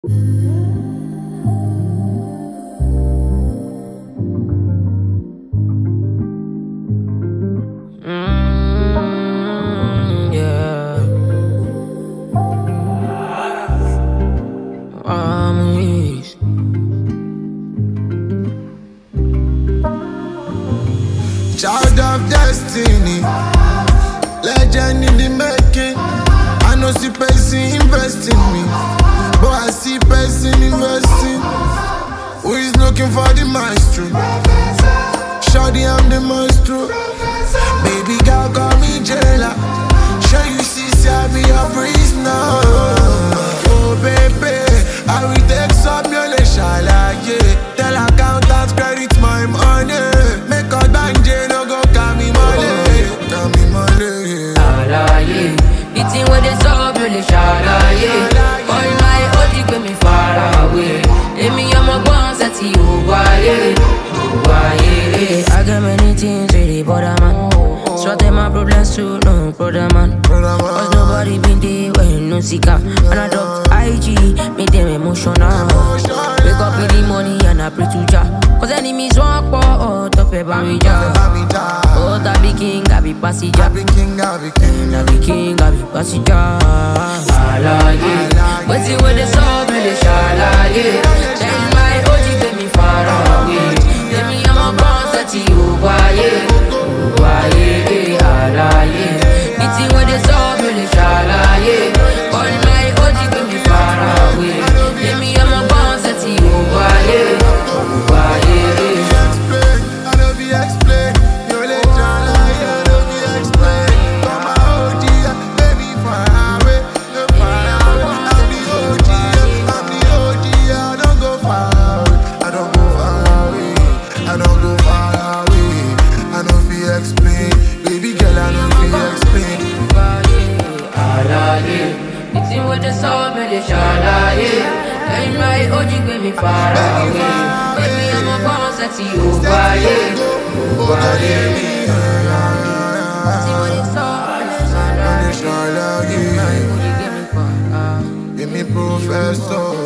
Yeah. Child of destiny, legend in the making. I know see person invest in me, but I see person investing. Who is looking for the maestro? Shawty, I'm the maestro. Baby girl, call me jailer. Sure you see, I be a prisoner. Oh baby, I will take some your shala, yeah. Tell accountant credit my money. Make a banje, no go call me money. Call me money. Alaye, the thing where they saw really shalaye. All my OG get me far away. Emi I'm a boss at you, why? I got many things really bother man. Sorting my problems too, no brother man. Cause nobody been there when no seeker. And I dropped IG, make them emotional. Wake up in the morning and I pray to Jah. Cause enemies walk for top of me Jah. Oh, I be king, I be passenger. I be king, I be king. I be king, I be passenger. Alaye, but see when they saw me, they shalaye. Tell my OG get me far away. Tell me I'm a boss at you, why? Alaye, the thing when they saw me, they shalaye. All my OG get me far away. Tell me I'm a boss at you, why? I don't be explain. You're late, I don't be explain. Come my OG, baby, far away. You're far away. I'm the OG, I don't go far away. I don't go far away. I don't go far away. I don't feel explain. Baby girl, I don't feel explain. Alaye, the thing with the soul, me they shalaye. And my OG get me far away. Baby, I'm a boss at you, why? The thing with the soul, me they shalaye. My OG get me far away. Give me professor.